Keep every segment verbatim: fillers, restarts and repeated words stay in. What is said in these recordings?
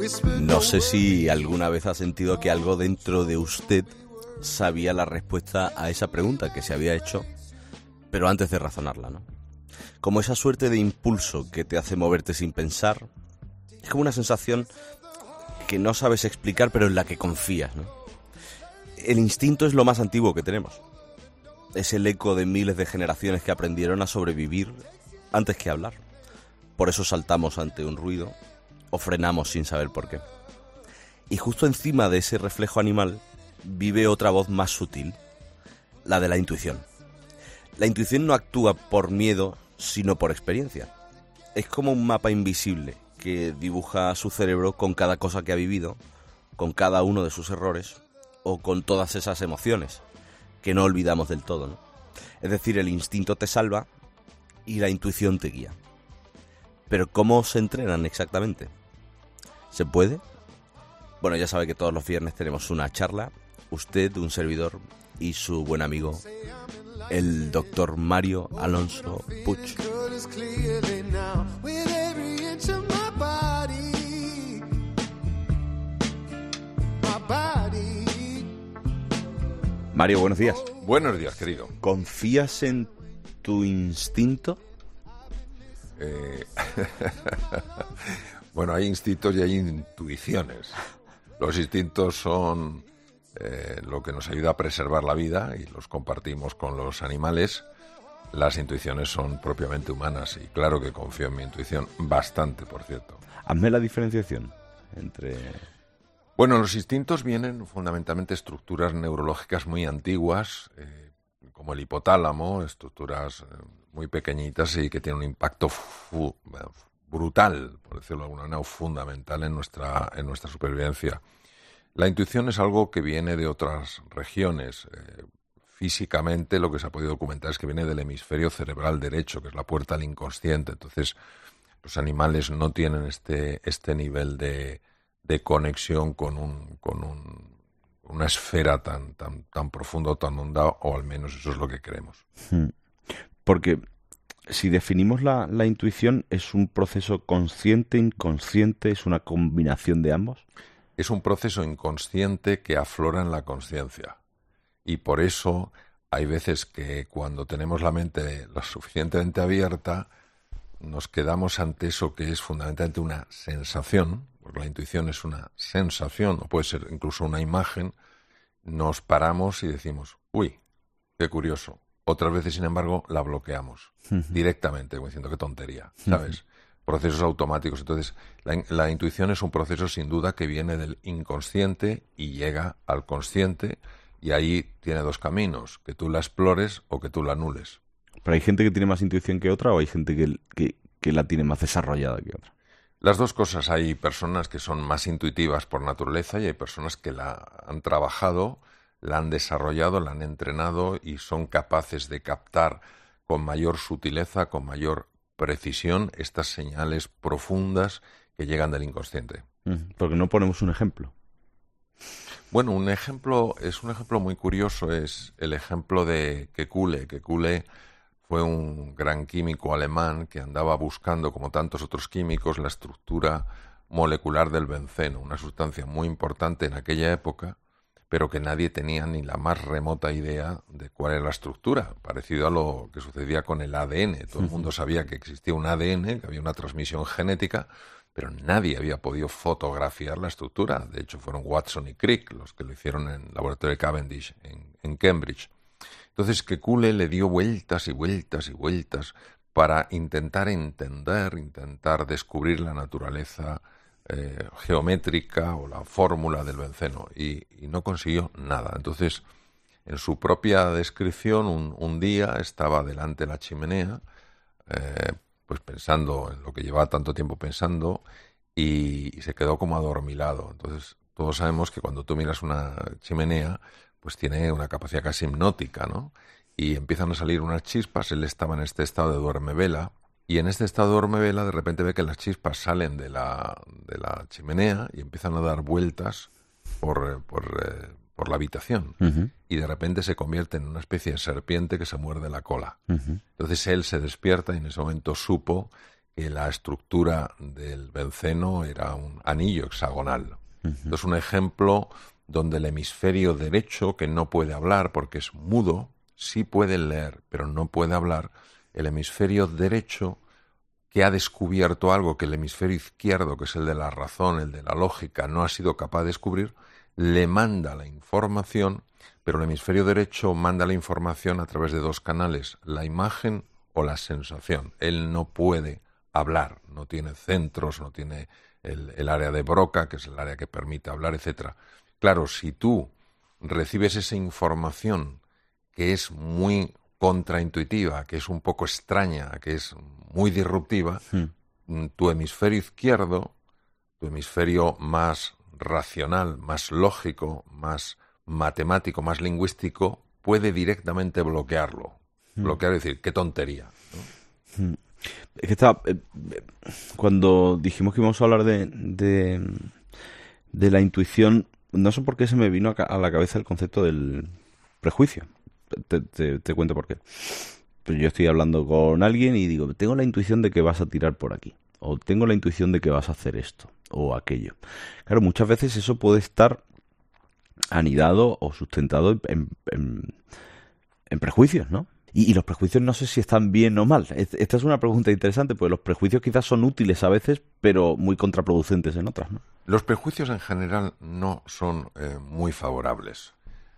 No sé si alguna vez ha sentido que algo dentro de usted sabía la respuesta a esa pregunta que se había hecho, pero antes de razonarla, ¿no? Como esa suerte de impulso que te hace moverte sin pensar. Es como una sensación que no sabes explicar, pero en la que confías, ¿no? El instinto es lo más antiguo que tenemos. Es el eco de miles de generaciones que aprendieron a sobrevivir antes que hablar. Por eso saltamos ante un ruido o frenamos sin saber por qué. Y justo encima de ese reflejo animal vive otra voz más sutil, la de la intuición. La intuición no actúa por miedo, sino por experiencia. Es como un mapa invisible que dibuja su cerebro con cada cosa que ha vivido, con cada uno de sus errores o con todas esas emociones que no olvidamos del todo, ¿no? Es decir, el instinto te salva y la intuición te guía. Pero ¿cómo se entrenan exactamente? ¿Se puede? Bueno, ya sabe que todos los viernes tenemos una charla, usted, un servidor y su buen amigo, el doctor Mario Alonso Puig. Mario, buenos días. Buenos días, querido. ¿Confías en tu instinto? Eh... bueno, hay instintos y hay intuiciones. Los instintos son eh, lo que nos ayuda a preservar la vida y los compartimos con los animales. Las intuiciones son propiamente humanas y claro que confío en mi intuición, bastante, por cierto. Hazme la diferenciación entre... Bueno, los instintos vienen fundamentalmente de estructuras neurológicas muy antiguas, eh, como el hipotálamo, estructuras eh, muy pequeñitas y que tienen un impacto fu- brutal, por decirlo de alguna manera, fundamental en nuestra, en nuestra supervivencia. La intuición es algo que viene de otras regiones. Eh, físicamente lo que se ha podido documentar es que viene del hemisferio cerebral derecho, que es la puerta al inconsciente. Entonces, los animales no tienen este, este nivel de... de conexión con un con un, una esfera tan tan tan profunda o tan honda, o al menos eso es lo que creemos. Porque si definimos la, la intuición, ¿es un proceso consciente, inconsciente, es una combinación de ambos? Es un proceso inconsciente que aflora en la consciencia. Y por eso hay veces que cuando tenemos la mente lo suficientemente abierta, nos quedamos ante eso que es fundamentalmente una sensación, porque la intuición es una sensación, o puede ser incluso una imagen, nos paramos y decimos, uy, qué curioso. Otras veces, sin embargo, la bloqueamos uh-huh. directamente, como diciendo, qué tontería, ¿sabes? Uh-huh. Procesos automáticos. Entonces, la, la intuición es un proceso, sin duda, que viene del inconsciente y llega al consciente, y ahí tiene dos caminos, que tú la explores o que tú la anules. ¿Pero hay gente que tiene más intuición que otra o hay gente que, que, que la tiene más desarrollada que otra? Las dos cosas. Hay personas que son más intuitivas por naturaleza y hay personas que la han trabajado, la han desarrollado, la han entrenado y son capaces de captar con mayor sutileza, con mayor precisión estas señales profundas que llegan del inconsciente. ¿Por qué no ponemos un ejemplo? Bueno, un ejemplo es un ejemplo muy curioso, es el ejemplo de Kekulé. Kekulé fue un gran químico alemán que andaba buscando, como tantos otros químicos, la estructura molecular del benceno, una sustancia muy importante en aquella época, pero que nadie tenía ni la más remota idea de cuál era la estructura, parecido a lo que sucedía con el A D N. Todo el mundo sabía que existía un A D N, que había una transmisión genética, pero nadie había podido fotografiar la estructura. De hecho, fueron Watson y Crick los que lo hicieron en el laboratorio de Cavendish, en, en Cambridge. Entonces Kekulé le dio vueltas y vueltas y vueltas para intentar entender, intentar descubrir la naturaleza eh, geométrica o la fórmula del benceno y, y no consiguió nada. Entonces, en su propia descripción, un, un día estaba delante de la chimenea, eh, pues pensando en lo que llevaba tanto tiempo pensando y, y se quedó como adormilado. Entonces, todos sabemos que cuando tú miras una chimenea, pues tiene una capacidad casi hipnótica, ¿no? Y empiezan a salir unas chispas, él estaba en este estado de duermevela, y en este estado de duermevela de repente ve que las chispas salen de la, de la chimenea y empiezan a dar vueltas por, por, eh, por la habitación. Uh-huh. Y de repente se convierte en una especie de serpiente que se muerde la cola. Uh-huh. Entonces él se despierta y en ese momento supo que la estructura del benceno era un anillo hexagonal. Uh-huh. Entonces, un ejemplo donde el hemisferio derecho, que no puede hablar porque es mudo, sí puede leer, pero no puede hablar, el hemisferio derecho, que ha descubierto algo que el hemisferio izquierdo, que es el de la razón, el de la lógica, no ha sido capaz de descubrir, le manda la información, pero el hemisferio derecho manda la información a través de dos canales, la imagen o la sensación. Él no puede hablar, no tiene centros, no tiene el, el área de Broca, que es el área que permite hablar, etcétera. Claro, si tú recibes esa información que es muy contraintuitiva, que es un poco extraña, que es muy disruptiva, hmm. tu hemisferio izquierdo, tu hemisferio más racional, más lógico, más matemático, más lingüístico, puede directamente bloquearlo. Hmm. Bloquear es decir, qué tontería, ¿no? Hmm. Es que estaba, eh, cuando dijimos que íbamos a hablar de, de, de la intuición, no sé por qué se me vino a, a la cabeza el concepto del prejuicio. Te, te, te cuento por qué. Pero yo estoy hablando con alguien y digo, tengo la intuición de que vas a tirar por aquí, o tengo la intuición de que vas a hacer esto o aquello. Claro, muchas veces eso puede estar anidado o sustentado en, en, en prejuicios, ¿no? Y, y los prejuicios no sé si están bien o mal. Esta es una pregunta interesante, porque los prejuicios quizás son útiles a veces, pero muy contraproducentes en otras, ¿no? Los prejuicios en general no son eh, muy favorables.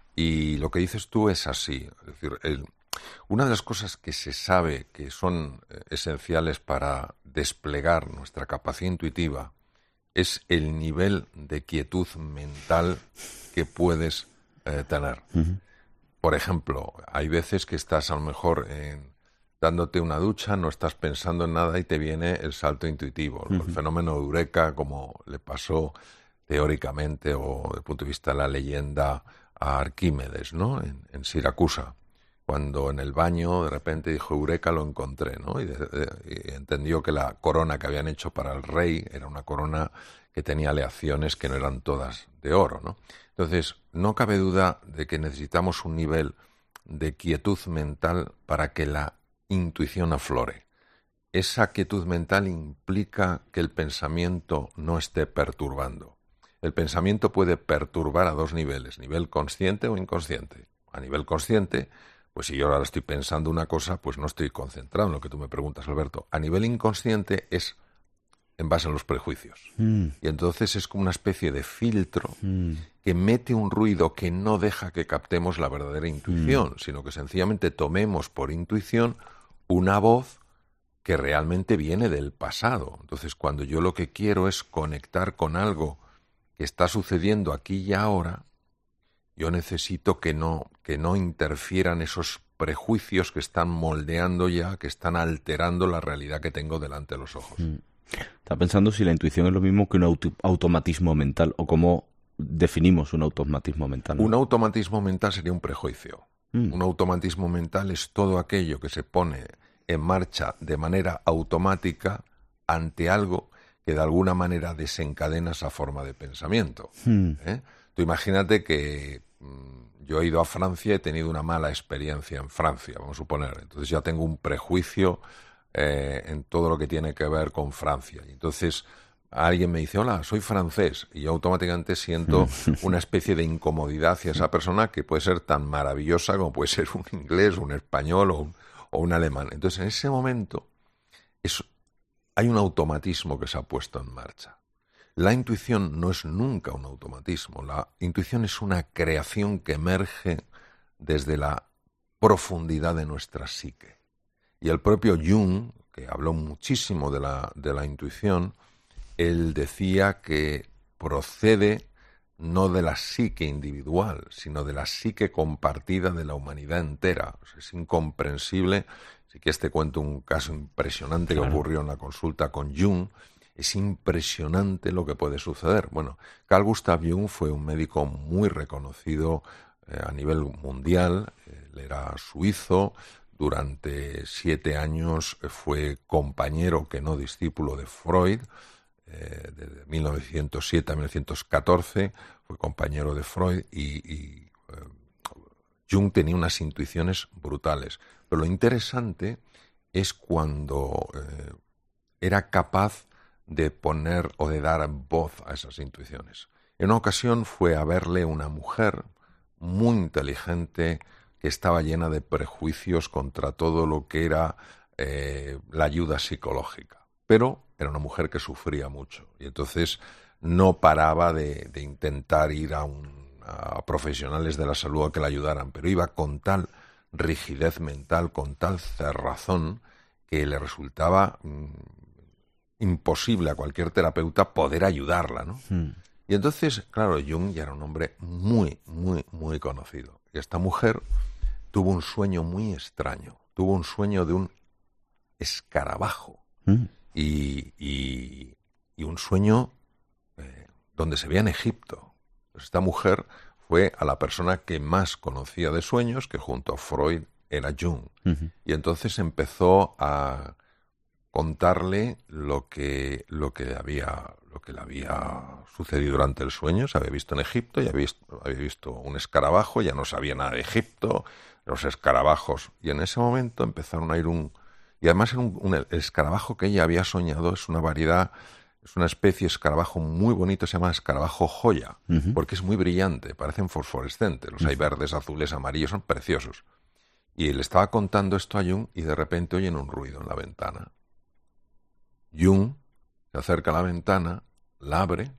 Y lo que dices tú es así. Es decir, el, una de las cosas que se sabe que son eh, esenciales para desplegar nuestra capacidad intuitiva es el nivel de quietud mental que puedes eh, tener. Uh-huh. Por ejemplo, hay veces que estás a lo mejor en, dándote una ducha, no estás pensando en nada y te viene el salto intuitivo, uh-huh. el fenómeno de Eureka, como le pasó teóricamente o desde el punto de vista de la leyenda a Arquímedes, ¿no? En, en Siracusa, cuando en el baño de repente dijo Eureka, lo encontré, ¿no? Y, de, de, y entendió que la corona que habían hecho para el rey era una corona que tenía aleaciones que no eran todas de oro, ¿no? Entonces, no cabe duda de que necesitamos un nivel de quietud mental para que la intuición aflore. Esa quietud mental implica que el pensamiento no esté perturbando. El pensamiento puede perturbar a dos niveles, nivel consciente o inconsciente. A nivel consciente, pues si yo ahora estoy pensando una cosa, pues no estoy concentrado en lo que tú me preguntas, Alberto. A nivel inconsciente es en base a los prejuicios. Mm. Y entonces es como una especie de filtro mm. que mete un ruido que no deja que captemos la verdadera intuición, mm. sino que sencillamente tomemos por intuición una voz que realmente viene del pasado. Entonces, cuando yo lo que quiero es conectar con algo que está sucediendo aquí y ahora, yo necesito que no, que no interfieran esos prejuicios que están moldeando ya, que están alterando la realidad que tengo delante de los ojos. Mm. Estaba pensando si la intuición es lo mismo que un auto- automatismo mental, o cómo definimos un automatismo mental, ¿no? Un automatismo mental sería un prejuicio. Mm. Un automatismo mental es todo aquello que se pone en marcha de manera automática ante algo que de alguna manera desencadena esa forma de pensamiento. Mm. ¿Eh? Tú imagínate que mmm, yo he ido a Francia y he tenido una mala experiencia en Francia, vamos a suponer. Entonces ya tengo un prejuicio eh, en todo lo que tiene que ver con Francia. Y entonces alguien me dice, hola, soy francés, y yo automáticamente siento una especie de incomodidad hacia esa persona que puede ser tan maravillosa como puede ser un inglés, un español o un, o un alemán. Entonces en ese momento es, hay un automatismo que se ha puesto en marcha. La intuición no es nunca un automatismo. La intuición es una creación que emerge desde la profundidad de nuestra psique. Y el propio Jung, que habló muchísimo de la, de la intuición, él decía que procede no de la psique individual, sino de la psique compartida de la humanidad entera. O sea, es incomprensible. Si quieres te cuento un caso impresionante claro. que ocurrió en la consulta con Jung. Es impresionante lo que puede suceder. Bueno, Carl Gustav Jung fue un médico muy reconocido eh, a nivel mundial. Él era suizo. Durante siete años fue compañero, que no discípulo, de Freud. Eh, desde mil novecientos siete a mil novecientos catorce fue compañero de Freud y, y eh, Jung tenía unas intuiciones brutales. Pero lo interesante es cuando... Eh, era capaz de poner o de dar voz a esas intuiciones. En una ocasión fue a verle una mujer muy inteligente que estaba llena de prejuicios contra todo lo que era eh, la ayuda psicológica, pero era una mujer que sufría mucho y entonces no paraba de, de intentar ir a, un, a profesionales de la salud a que la ayudaran, pero iba con tal rigidez mental, con tal cerrazón, que le resultaba mmm, imposible a cualquier terapeuta poder ayudarla, ¿no? Mm. Y entonces, claro, Jung ya era un hombre muy, muy, muy conocido. Y esta mujer tuvo un sueño muy extraño. Tuvo un sueño de un escarabajo. Mm. Y, y, y un sueño eh, donde se veía en Egipto. Pues esta mujer fue a la persona que más conocía de sueños, que junto a Freud era Jung. Uh-huh. Y entonces empezó a contarle lo que, lo que había, lo que le había sucedido durante el sueño. Se había visto en Egipto, ya había visto, había visto un escarabajo, ya no sabía nada de Egipto, los escarabajos. Y en ese momento empezaron a ir un... Y además era un, un, el escarabajo que ella había soñado es una variedad, es una especie de escarabajo muy bonito, se llama escarabajo joya, uh-huh. porque es muy brillante, parecen fosforescentes. Los uh-huh. hay verdes, azules, amarillos, son preciosos. Y le estaba contando esto a Jung y de repente oyen un ruido en la ventana. Jung se acerca a la ventana, la abre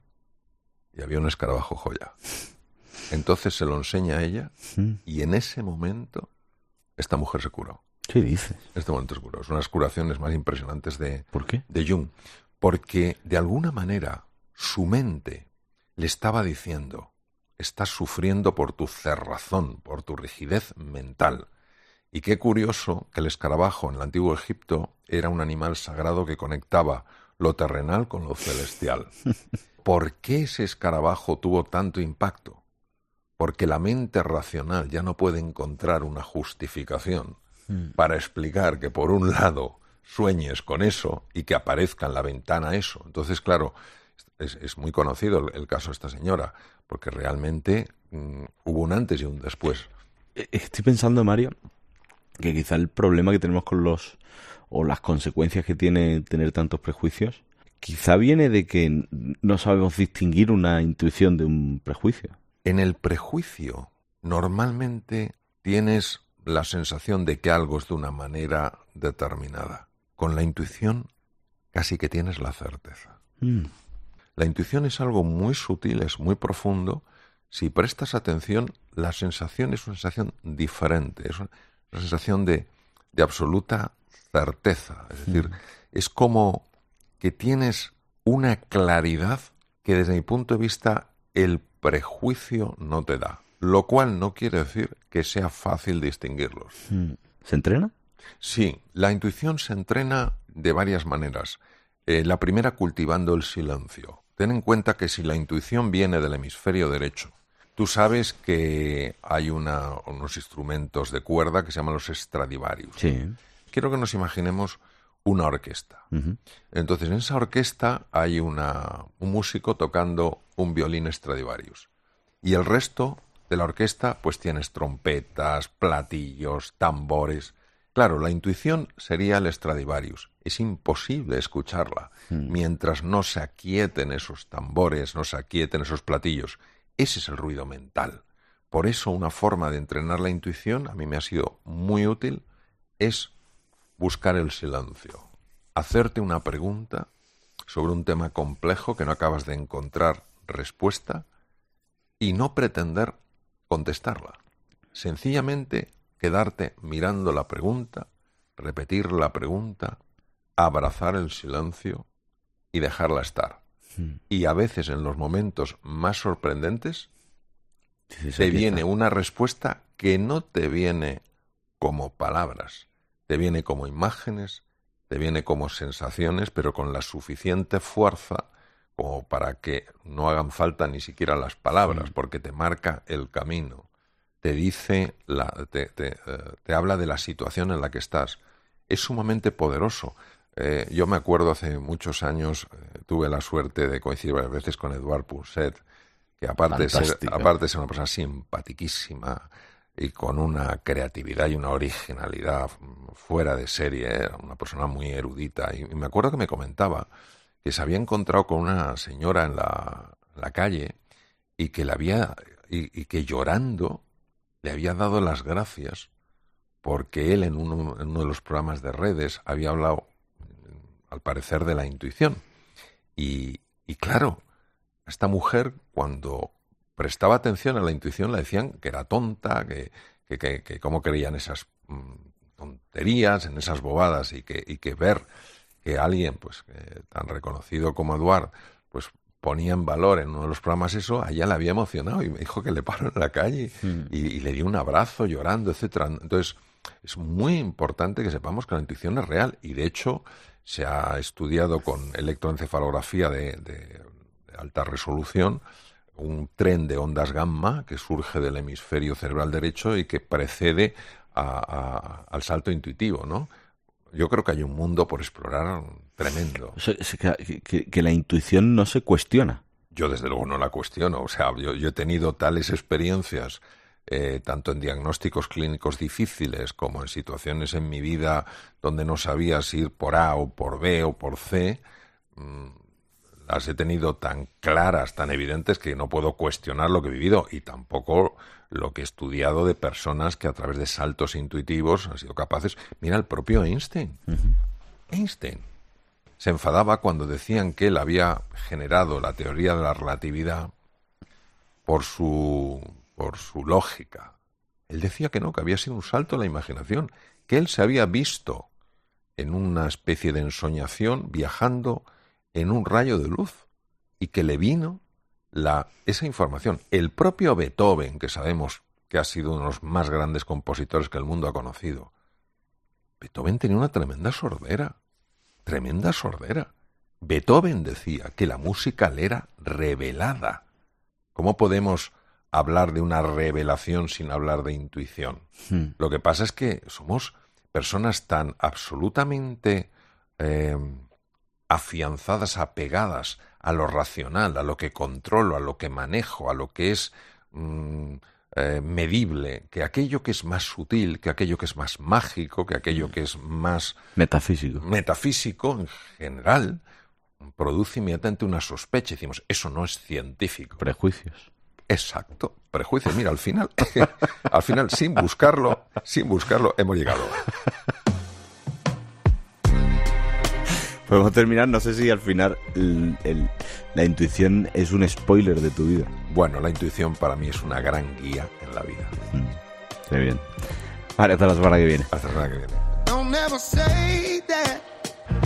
y había un escarabajo joya. Entonces se lo enseña a ella y en ese momento esta mujer se curó. ¿Qué dices? Este momento se curó. Es una de las curaciones más impresionantes de, ¿Por qué? de Jung. Porque de alguna manera su mente le estaba diciendo: estás sufriendo por tu cerrazón, por tu rigidez mental. Y qué curioso que el escarabajo en el antiguo Egipto era un animal sagrado que conectaba lo terrenal con lo celestial. ¿Por qué ese escarabajo tuvo tanto impacto? Porque la mente racional ya no puede encontrar una justificación mm. para explicar que por un lado sueñes con eso y que aparezca en la ventana eso. Entonces, claro, es, es muy conocido el, el caso de esta señora, porque realmente mm, hubo un antes y un después. Estoy pensando, Mario, que quizá el problema que tenemos con los, o las consecuencias que tiene tener tantos prejuicios, quizá viene de que no sabemos distinguir una intuición de un prejuicio. En el prejuicio, normalmente tienes la sensación de que algo es de una manera determinada. Con la intuición, casi que tienes la certeza. Mm. La intuición es algo muy sutil, es muy profundo. Si prestas atención, la sensación es una sensación diferente, es una una sensación de, de absoluta certeza. Es decir, mm. es como que tienes una claridad que desde mi punto de vista el prejuicio no te da. Lo cual no quiere decir que sea fácil distinguirlos. Mm. ¿Se entrena? Sí, la intuición se entrena de varias maneras. Eh, la primera, cultivando el silencio. Ten en cuenta que si la intuición viene del hemisferio derecho, tú sabes que hay una, unos instrumentos de cuerda que se llaman los Stradivarius. Sí. Quiero que nos imaginemos una orquesta. Uh-huh. Entonces, en esa orquesta hay una, un músico tocando un violín Stradivarius. Y el resto de la orquesta, pues tienes trompetas, platillos, tambores. Claro, la intuición sería el Stradivarius. Es imposible escucharla uh-huh. mientras no se aquieten esos tambores, no se aquieten esos platillos. Ese es el ruido mental. Por eso una forma de entrenar la intuición, a mí me ha sido muy útil, es buscar el silencio. Hacerte una pregunta sobre un tema complejo que no acabas de encontrar respuesta y no pretender contestarla. Sencillamente quedarte mirando la pregunta, repetir la pregunta, abrazar el silencio y dejarla estar. Y a veces en los momentos más sorprendentes sí, te viene una respuesta que no te viene como palabras, te viene como imágenes, te viene como sensaciones, pero con la suficiente fuerza como para que no hagan falta ni siquiera las palabras, sí. porque te marca el camino, te dice, la, te, te, uh, te habla de la situación en la que estás. Es sumamente poderoso. Eh, yo me acuerdo hace muchos años, eh, tuve la suerte de coincidir varias veces con Edouard Pousset, que aparte de, ser, aparte de ser una persona simpatiquísima, y con una creatividad y una originalidad fuera de serie. Era una persona muy erudita. Y me acuerdo que me comentaba que se había encontrado con una señora en la, en la calle y que la había y, y que llorando le había dado las gracias porque él en uno, en uno de los programas de redes había hablado, al parecer, de la intuición. Y, y claro, esta mujer, cuando prestaba atención a la intuición, le decían que era tonta, que, que, que, que cómo creían esas mm, tonterías, en esas bobadas, y que, y que ver que alguien pues que, tan reconocido como Eduard pues ponía en valor en uno de los programas eso, a ella le había emocionado y me dijo que le paró en la calle mm. y, y le dio un abrazo llorando, etcétera. Entonces, es muy importante que sepamos que la intuición es real y, de hecho, se ha estudiado con electroencefalografía de, de, de alta resolución un tren de ondas gamma que surge del hemisferio cerebral derecho y que precede a, a, al salto intuitivo, ¿no? Yo creo que hay un mundo por explorar tremendo. O sea, que, que, que la intuición no se cuestiona. Yo, desde luego, no la cuestiono. O sea, yo, yo he tenido tales experiencias, eh, tanto en diagnósticos clínicos difíciles como en situaciones en mi vida donde no sabía si ir por A o por B o por C. Mmm, las he tenido tan claras, tan evidentes, que no puedo cuestionar lo que he vivido y tampoco lo que he estudiado de personas que a través de saltos intuitivos han sido capaces. Mira, el propio Einstein. Uh-huh. Einstein se enfadaba cuando decían que él había generado la teoría de la relatividad por su, por su lógica. Él decía que no, que había sido un salto en la imaginación, que él se había visto en una especie de ensoñación viajando en un rayo de luz y que le vino la, esa información. El propio Beethoven, que sabemos que ha sido uno de los más grandes compositores que el mundo ha conocido, Beethoven tenía una tremenda sordera, tremenda sordera. Beethoven decía que la música le era revelada. ¿Cómo podemos hablar de una revelación sin hablar de intuición? Hmm. Lo que pasa es que somos personas tan absolutamente eh, afianzadas, apegadas a lo racional, a lo que controlo, a lo que manejo, a lo que es mmm, eh, medible, que aquello que es más sutil, que aquello que es más mágico, que aquello que es más metafísico, metafísico en general, produce inmediatamente una sospecha. Decimos, eso no es científico. Prejuicios. Exacto, prejuicios. Mira, al final, al final, sin buscarlo, sin buscarlo, hemos llegado. Podemos terminar, no sé si al final el, el, la intuición es un spoiler de tu vida. Bueno, la intuición para mí es una gran guía en la vida. Mm, qué bien. Vale, hasta la semana que viene. Hasta la semana que viene.